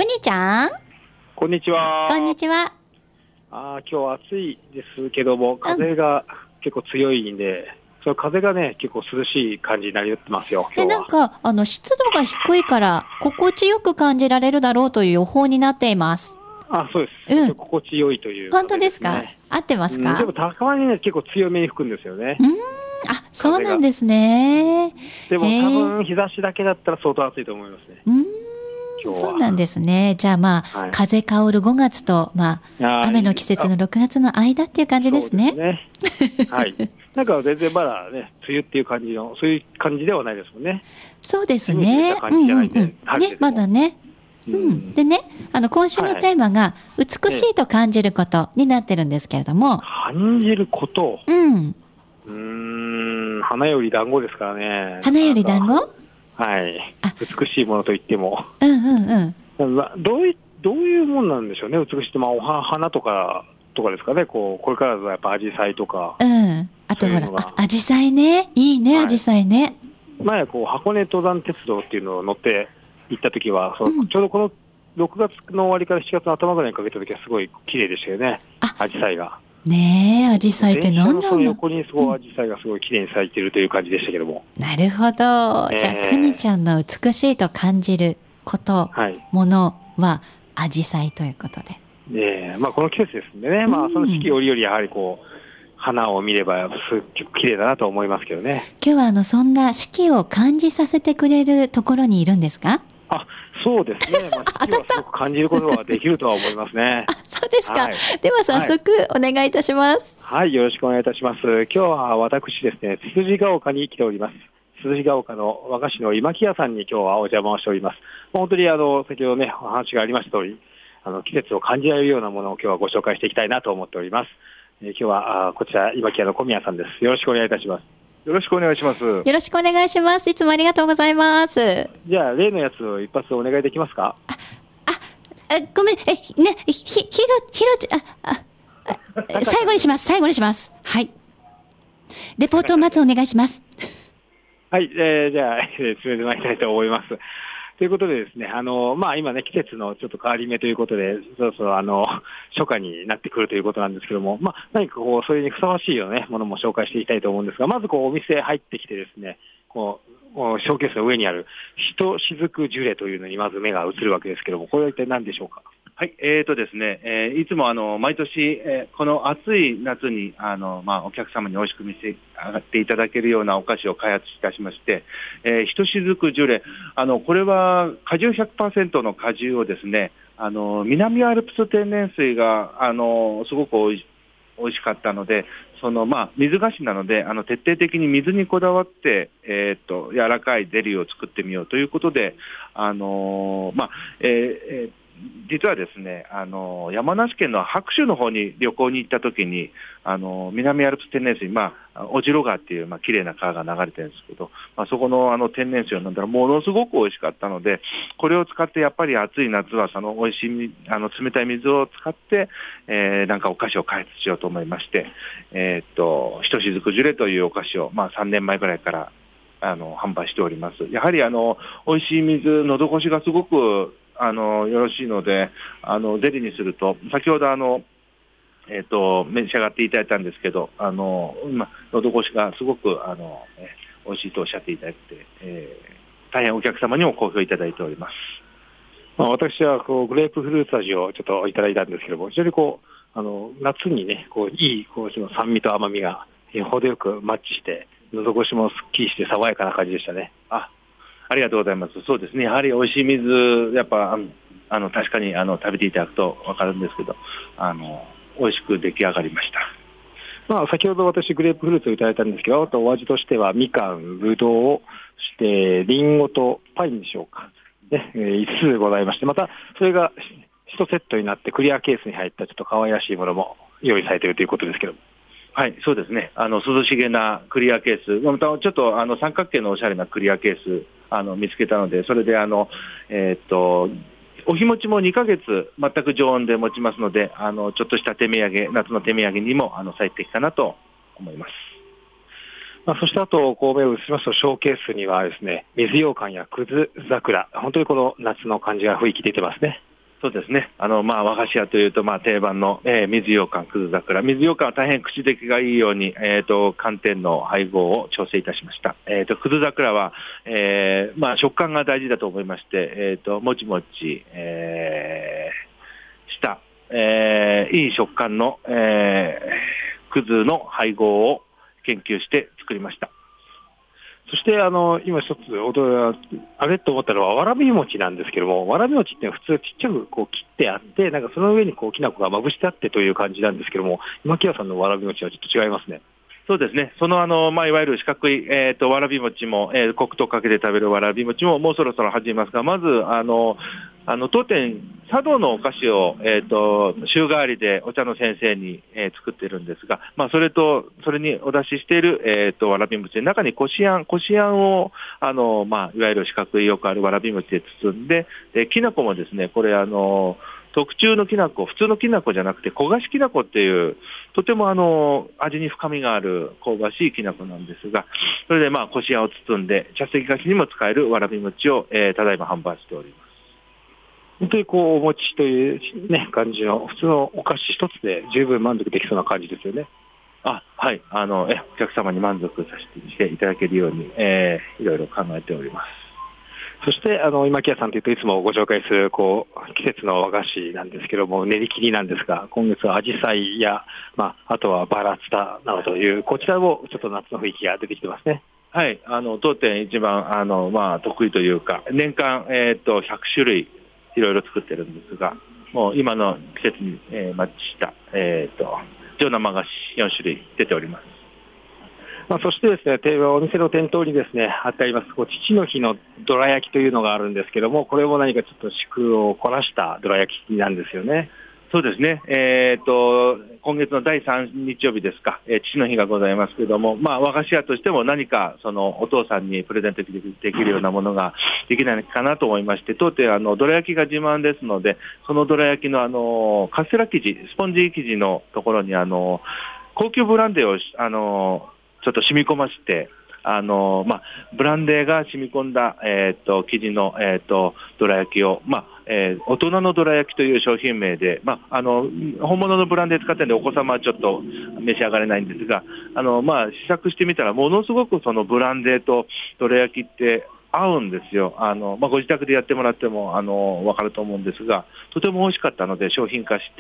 くにちゃん、 こんにちは。 こんにちは。 今日は暑いですけども、風が結構強いんで、その風がね、結構涼しい感じになりってますよ、 で、 今日は。 なんか湿度が低いから心地よく感じられるだろうという予報になっています。 そうです。心地よいという本当風ですか？合ってますか？ でもたまにね、結構強めに吹くんですよね。 そうなんですね。 でも多分日差しだけだったら相当暑いと思いますね。今日は。 そうなんですね。じゃあ風香る5月と、雨の季節の6月の間っていう感じですね。 そうですね。はい。なんか全然まだね、梅雨っていう感じの、そういう感じではないですもんね。 そうですね。まだね。でね、今週のテーマが美しいと感じることになってるんですけれども。 感じること。花より団子ですからね。 花より団子？ はい。美しいものといっても。どういうもんなんでしょうね。美しいって、花とかですかね。これからはやっぱアジサイとか。 あとほら、アジサイね。いいね、アジサイね。 前箱根登山鉄道っていうのを乗って行った時は、ちょうどこの6月の終わりから7月の頭ぐらいにかけた時はすごい綺麗でしたよね。アジサイが。 ねえ、アジサイって何なんだろう。 横にアジサイがすごい綺麗に咲いているという感じでしたけども。 なるほど。じゃあ、くにちゃんの美しいと感じること、ものはアジサイということで。 この季節ですんでね、その四季折々やはり花を見ればすっごく綺麗だなと思いますけどね。 今日はそんな四季を感じさせてくれるところにいるんですか？ そうですね。四季はすごく感じることができるとは思いますね。 そうですか。では早速お願いいたします。 はい、よろしくお願いいたします。今日は私ですね、つつじが丘に来ております。つつじが丘の和菓子の今木屋さんに今日はお邪魔をしております。本当に先ほどね、お話がありました通り、季節を感じられるようなものを今日はご紹介していきたいなと思っております。今日はこちら今木屋の小宮さんです。よろしくお願いいたします。 よろしくお願いします。よろしくお願いします。いつもありがとうございます。 じゃあ例のやつを一発お願いできますか？ ごめん、最後にします。はい。レポートをまずお願いします。 はい、じゃあ進めてまいりたいと思います。ということでですね、今ね、季節のちょっと変わり目ということで、そろそろ初夏になってくるということなんですけども、何かそれにふさわしいようなね、ものも紹介していきたいと思うんですが、まずお店入ってきてですね、ショーケースの上にある、ひとしずくジュレというのにまず目が移るわけですけども、これは一体何でしょうか？ はい、ですね、いつも毎年、この暑い夏にお客様に美味しく召し上がっていただけるようなお菓子を開発いたしまして、ひとしずくジュレ、これは果汁 100% の果汁をですね、南アルプス天然水がすごく美味しかったので、水菓子なので徹底的に水にこだわって、柔らかいゼリーを作ってみようということで、実はですね、山梨県の白州の方に旅行に行った時に、南アルプス天然水、小代川っていう、綺麗な川が流れてるんですけど、そこの天然水を飲んだらものすごく美味しかったので、これを使ってやっぱり暑い夏はその美味しい冷たい水を使って、なんかお菓子を開発しようと思いまして、ひとしずくジュレというお菓子を、3年前ぐらいから販売しております。やはり美味しい水、喉越しがすごくよろしいので、ゼリーにすると、先ほど召し上がっていただいたんですけど、喉越しがすごく美味しいとおっしゃっていただいて、大変お客様にも好評いただいております。 私はグレープフルーツ味をちょっといただいたんですけども、非常に夏にね、いい酸味と甘みが程よくマッチして、喉越しもすっきりして爽やかな感じでしたね。 ありがとうございます。そうですね。やはり美味しい水、やっぱ確かに食べていただくと分かるんですけど、美味しく出来上がりました。 先ほど私グレープフルーツをいただいたんですけど、あとお味としてはみかん、ぶどう、そしてリンゴとパインでしょうか。ね、5つございまして、またそれが1セットになってクリアケースに入ったちょっと可愛らしいものも用意されているということですけども。 はい、そうですね。涼しげなクリアケース、またちょっと三角形のおしゃれなクリアケース見つけたので、それでお日持ちも2ヶ月全く常温で持ちますので、ちょっとした手土産、夏の手土産にも最適かなと思います。 そしてあと目を移しますと、ショーケースにはですね、水羊羹やくず桜、本当にこの夏の感じが雰囲気出てますね。 そうですね。和菓子屋というと、定番の、水羊羹、くず桜。水羊羹は大変口出来がいいように、寒天の配合を調整いたしました。くず桜は、食感が大事だと思いまして、もちもち、した、いい食感の、くずの配合を研究して作りました。 そして今一つあれと思ったのはわらび餅なんですけども、わらび餅って普通ちっちゃくこう切ってあって、なんかその上にこうきな粉がまぶしてあってという感じなんですけども、今木屋さんのわらび餅はちょっと違いますね。 そうですね。そのいわゆる四角い、わらび餅も、黒糖かけて食べるわらび餅ももうそろそろ始めますが、まず、当店、茶道のお菓子を、週替わりでお茶の先生に、作っているんですが、それにお出ししている、わらび餅の中にこしあんを、いわゆる四角いよくあるわらび餅で包んで、きな粉もですね、これ、特注のきな粉、普通のきな粉じゃなくて焦がしきな粉っていう、とても味に深みがある香ばしいきな粉なんですが、それでこしあんを包んで、茶席菓子にも使えるわらび餅を、ただいま販売しております。 本当にこうお餅という、ね、感じの普通のお菓子一つで十分満足できそうな感じですよね。 はい。お客様に満足させてしていただけるように、いろいろ考えております。 そして今木屋さんというといつもご紹介するこう季節の和菓子なんですけども、練り切りなんですが、今月はアジサイや、あとはバラツタなどという、こちらもちょっと夏の雰囲気が出てきてますね。 はい、当店一番得意というか、年間100種類いろいろ作ってるんですが、もう今の季節にマッチした上生菓子4種類出ております。 そしてですね、お店の店頭にですね、貼ってあります、父の日のどら焼きというのがあるんですけども、これも何かちょっと祝を凝らしたどら焼きなんですよね。 そうですね。今月の第3日曜日ですか、父の日がございますけれども、和菓子屋としても何かお父さんにプレゼントできるようなものができないかなと思いまして、当店どら焼きが自慢ですので、そのどら焼きのカステラ生地、スポンジ生地のところに高級ブランデーをちょっと染み込ませて、ブランデーが染み込んだ、生地の、どら焼きを、大人のどら焼きという商品名で、本物のブランデー使ってるんでお子様はちょっと召し上がれないんですが、試作してみたらものすごくそのブランデーとどら焼きって合うんですよ。ご自宅でやってもらっても分かると思うんですが、とても美味しかったので商品化して、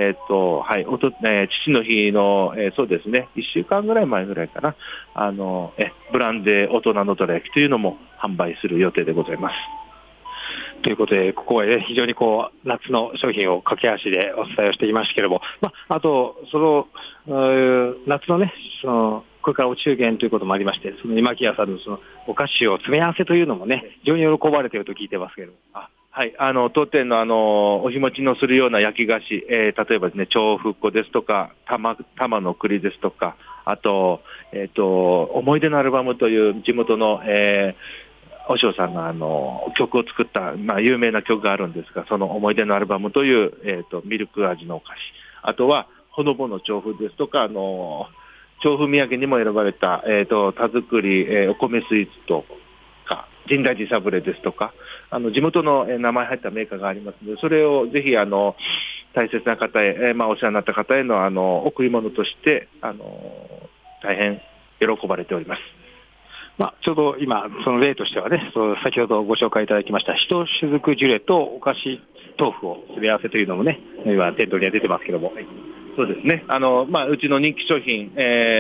父の日の、そうですね、1週間ぐらい前ぐらいかな、ブランデー大人のどら焼きというのも販売する予定でございます。 ということで、ここは、非常に夏の商品を駆け足でお伝えをしていましたけれども、あと、夏のね、これからお中元ということもありまして、その今木屋さんのお菓子を詰め合わせというのもね、非常に喜ばれていると聞いてますけれども。 はい、当店のお日持ちのするような焼き菓子、例えばですね、調布っ子ですとか、玉の栗ですとか、あと、思い出のアルバムという地元の、お嬢さんが曲を作った、有名な曲があるんですが、その思い出のアルバムという、ミルク味のお菓子、あとはほのぼの調布ですとか、調布土産にも選ばれた、田作り、お米スイーツとか、深大寺サブレですとか、地元の名前入ったメーカーがありますので、それをぜひ大切な方へ、お世話になった方への贈り物として、大変喜ばれております。 ちょうど今、その例としてはね、先ほどご紹介いただきました、一種ずくジュレとお菓子豆腐を詰め合わせというのもね、今、店頭には出てますけども。 そうですね。うちの人気商品、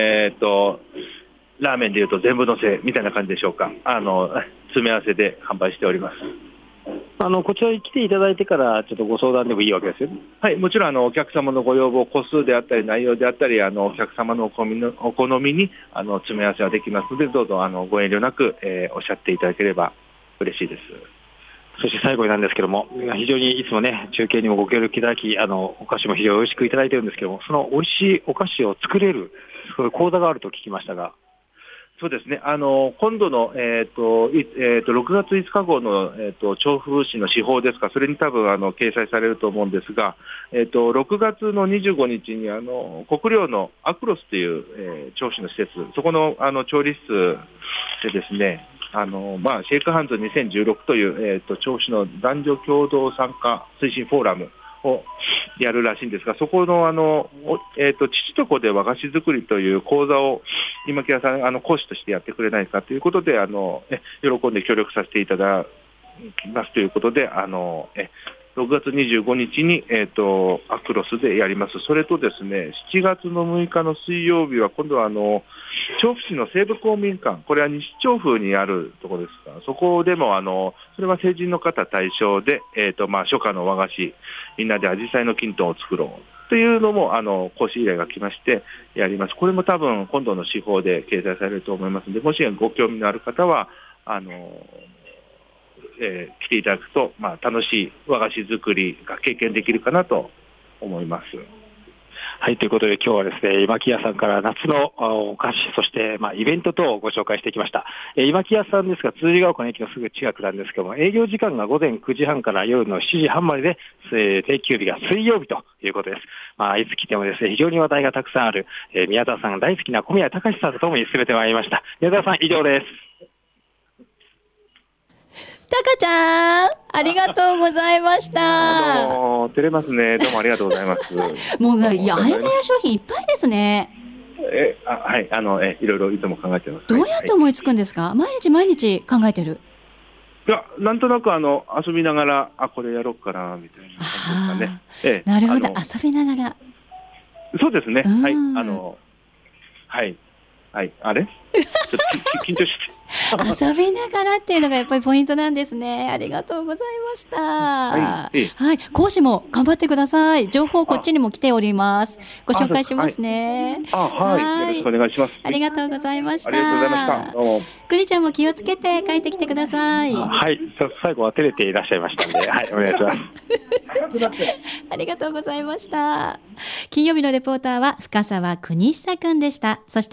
ラーメンでいうと全部のせみたいな感じでしょうか。詰め合わせで販売しております。 こちらに来ていただいてからちょっとご相談でもいいわけですよね。 はい、もちろんお客様のご要望、個数であったり内容であったり、お客様のお好みに詰め合わせはできますので、どうぞご遠慮なく、おっしゃっていただければ嬉しいです。 そして最後になんですけども、非常にいつもね、中継にもご協力いただき、お菓子も非常に美味しくいただいてるんですけども、その美味しいお菓子を作れる、そういう講座があると聞きましたが。 そうですね。今度の、6月5日号の、調布市の司法ですか、それに多分掲載されると思うんですが、6月の25日に国領のアクロスという、調布市の施設、そこの調理室でですね、 シェイクハンズ2016という、調布市の男女共同参加推進フォーラムをやるらしいんですが、そこの父と子で和菓子作りという講座を今木屋さん講師としてやってくれないかということで喜んで協力させていただきますということで6月25日に、アクロスでやります。それとですね、7月の6日の水曜日は今度は調布市の西部公民館、これは西調布にあるところですが、そこでもそれは成人の方対象で、初夏の和菓子、みんなでアジサイのきんとんを作ろうというのも講師依頼が来ましてやります。これも多分今度の司法で掲載されると思いますので、もしご興味のある方は来ていただくと、楽しい和菓子作りが経験できるかなと思います。 はい、ということで今日はですね、今木屋さんから夏のお菓子、そしてイベント等をご紹介してきました。今木屋さんですが、辻ヶ丘の駅のすぐ近くなんですけども、営業時間が午前9時半から夜の7時半までで、定休日が水曜日ということです。いつ来てもですね、非常に話題がたくさんある、宮田さんが大好きな小宮隆さんとともに進めてまいりました。宮田さん、以上です。 タカちゃん、ありがとうございました。 どうも照れますね。どうもありがとうございます。 もうアイデア商品いっぱいですね。 はい、いろいろいつも考えてます。 どうやって思いつくんですか？はい、毎日考えてる。 いや、なんとなく遊びながらこれやろうかなみたいな感じですかね。 なるほど、遊びながら。 そうですね。はい、あれ？ちょっと緊張して。 遊びながらっていうのがやっぱりポイントなんですね。ありがとうございました。はい、講師も頑張ってください。情報こっちにも来ております。ご紹介しますね。 はい、よろしくお願いします。 ありがとうございました。 ありがとうございました。どうも。 クリちゃんも気をつけて帰ってきてください。 はい、最後は照れていらっしゃいましたので、はい、お願いします。 ありがとうございました。金曜日のレポーターは深澤邦久くんでした。そして